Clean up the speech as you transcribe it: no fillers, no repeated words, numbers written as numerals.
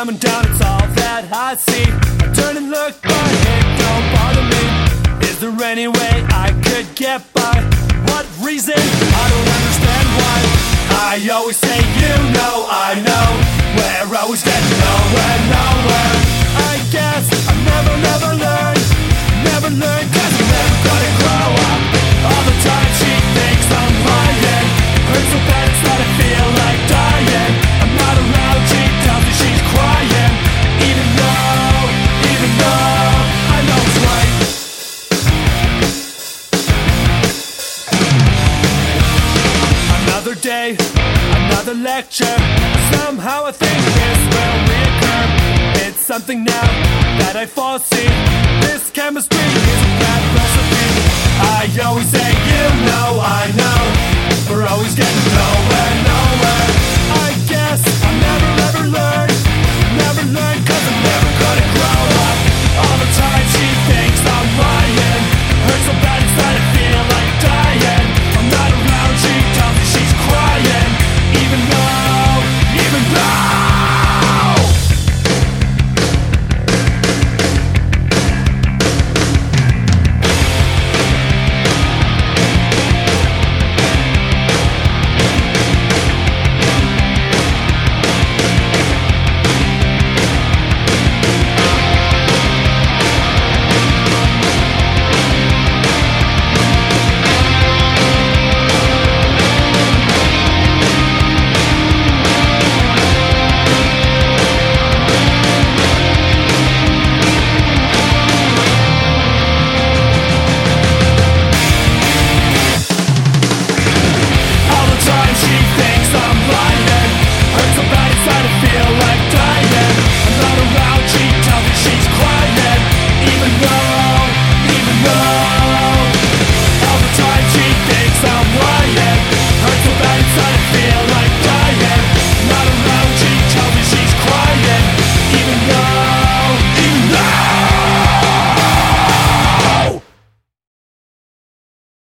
coming down, it's all that I see. I turn and look, but it don't bother me. Is there any way I could get by? What reason? I don't understand why. I always say, you know, I know. We're always getting nowhere, nowhere. I guess I've never learned. Never learned, cause I'm never gonna grow up. All the time she thinks I'm lying. Hurts so bad it's that I feel like dying. I'm not allowed, she tells me she's crying. Even though I know it's right. Another day, another lecture. Somehow I think this will reoccur. It's something now that I foresee. This chemistry is a bad recipe. I always say, you know, I know. We're always getting nowhere.